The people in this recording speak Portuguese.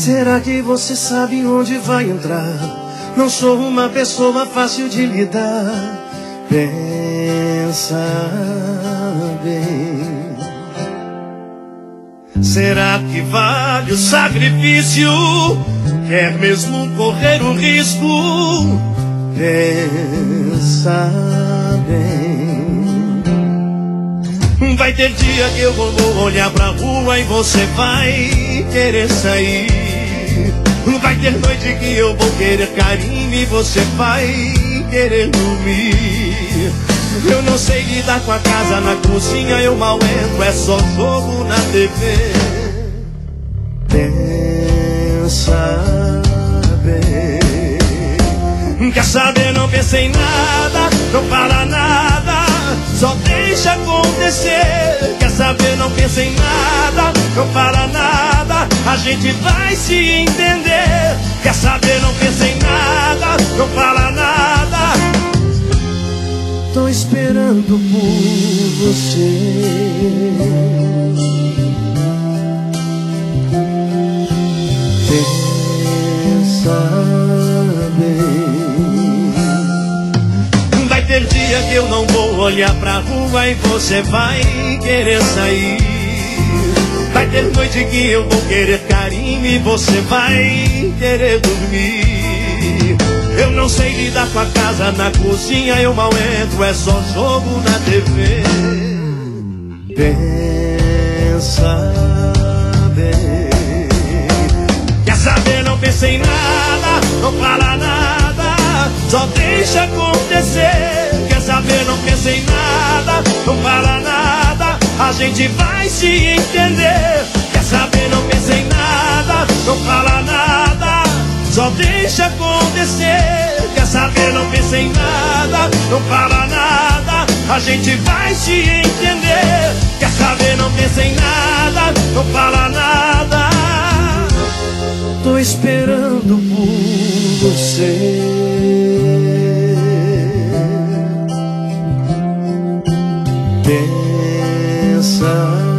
Será que você sabe onde vai entrar? Não sou uma pessoa fácil de lidar. Pensa bem. Será que vale o sacrifício? Quer mesmo correr o risco? Pensa bem. Vai ter dia que eu vou olhar pra rua e você vai querer sair. Vai ter noite que eu vou querer carinho e você vai querer dormir. Eu não sei lidar com a casa na cozinha, eu mal entro, é só jogo na TV. Pensa bem. Quer saber, não pensa em nada, não fala nada, só deixa acontecer. Quer saber, não pensa em nada, não fala nada, a gente vai se entender. Quer saber, não pensa em nada, não fala nada, tô esperando por você. Pensa bem. Vai ter dia que eu não vou olhar pra rua e você vai querer sair. Vai ter noite que eu vou querer carinho e você vai querer dormir. Eu não sei lidar com a casa na cozinha, eu mal entro, é só jogo na TV. Pensa bem. Quer saber, não pensa em nada, não fala nada, só deixa acontecer. Quer saber, não pensa em nada, não fala nada, a gente vai se entender. Quer saber, não pensa em nada, não fala nada, só deixa acontecer. Quer saber, não pensa em nada, não fala nada, a gente vai se entender. Quer saber, não pensa em nada, não fala nada, tô esperando por você. Pensa